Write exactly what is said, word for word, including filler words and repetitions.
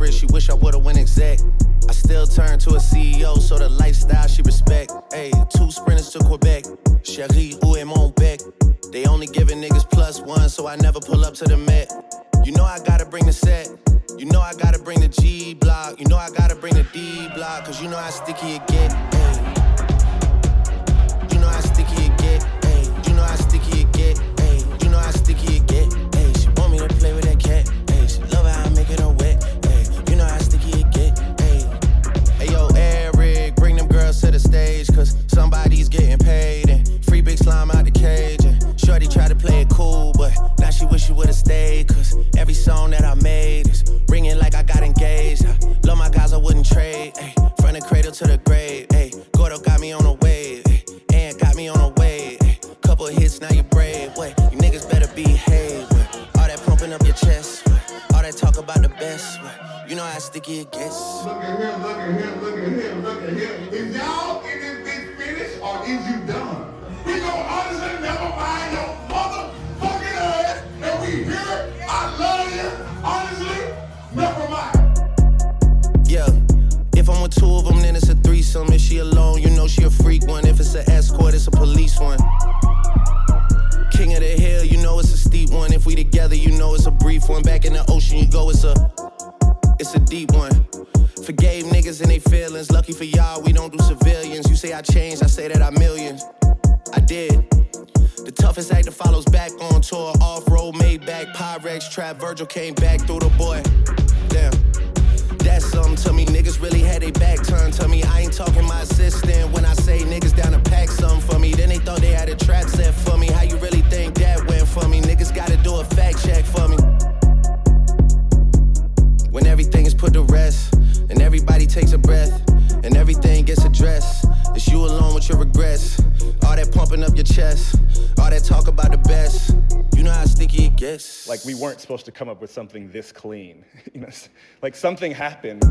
corporate, she wish I would've went exec. I still turn to a C E O, so the lifestyle she respect. Ayy, two sprinters to Quebec. Chérie, où est mon bec? They only giving niggas plus one, so I never pull up to the Met. You know I gotta bring the set. You know I gotta bring the G block. You know I gotta bring the D block, cause you know how sticky it get. Ayy. You know how sticky it get. Ayy. You know how sticky it get. Ayy. You know how sticky it get. Ayy. She want me to play with that cat. Ayy. She love how I'm making her wet. Ayy. You know how sticky it get. Ayy. Hey yo, Eric, bring them girls to the stage, cause somebody's getting paid. And free big slime out the cage. And shorty tried to play it cool, but now she wish she would've stayed, cause every song that I made is ringing like I got engaged. I love my guys, I wouldn't trade. Ay, from the cradle to the grave. Ay, Gordo got me on a wave. Ay, and got me on a wave. Ay, couple hits, now you brave. Wait, you niggas better behave. Wait, all that pumping up your chest. Wait, all that talk about the best. Wait, you know how sticky it gets. Look at him, look at him, look at him, look at him. Is y'all in this bitch finished or is you done? We gon' honestly never mind your motherfucking ass. And we here, I love you. Honestly, never mind. Yeah, if I'm with two of them, then it's a threesome. If she alone, you know she a freak one. If it's an escort, it's a police one. King of the hill, you know it's a steep one. If we together, you know it's a brief one. Back in the ocean, you go, it's a, it's a deep one. Forgave niggas and they feelings. Lucky for y'all, we don't do civilians. You say I changed, I say that I millions. I did. The toughest actor follows back on tour. Off-road, Maybach, Pyrex, Trap. Virgil came back through the boy. Damn. That's something to me. Niggas really had their back turned to me. I ain't talking my assistant when I say niggas down to pack something for me. Then they thought they had a trap set for me. How you really think that went for me? Niggas gotta do a fact check for me. When everything is put to rest, and everybody takes a breath, and everything gets addressed, it's you alone with your regrets. All that pumping up your chest, all that talk about the best. You know how sticky it gets. Like, we weren't supposed to come up with something this clean. You know, like something happened.